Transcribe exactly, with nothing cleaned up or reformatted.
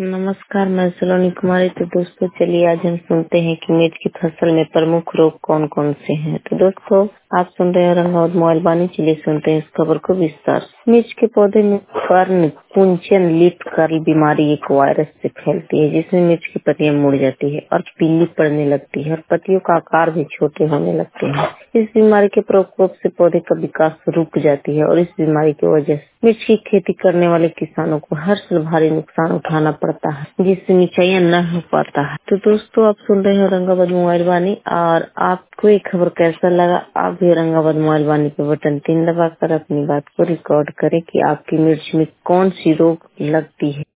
नमस्कार, मैं सलोनी कुमारी। तो दोस्तों चलिए आज हम सुनते हैं कि मिर्च की फसल में प्रमुख रोग कौन कौन से हैं। तो दोस्तों आप सुन रहे हैं रंगावत मोबाइल वाणी। चलिए सुनते हैं इस खबर को विस्तार से। मिर्च के पौधे में कर्ण कुंचन लीफ कर्ल बीमारी एक वायरस से फैलती है, जिसमें मिर्च की पत्तियां मुड़ जाती है और पीली पड़ने लगती है और पत्तियों का आकार भी छोटे होने लगते हैं। इस बीमारी के प्रकोप से पौधे का विकास रुक जाती है और इस बीमारी की वजह से मिर्च की खेती करने वाले किसानों को हर साल भारी नुकसान उठाना पड़ता है, जिससे मिर्चाइया न हो पाता है। तो दोस्तों आप सुन रहे हैं रंगावत मोबाइल वाणी, और आपको ये खबर कैसा लगा आप भी रंगावत मोबाइल वाणी पे बटन तीन दबाकर अपनी बात को रिकॉर्ड करें कि आपकी मिर्च में कौन सी रोग लगती है।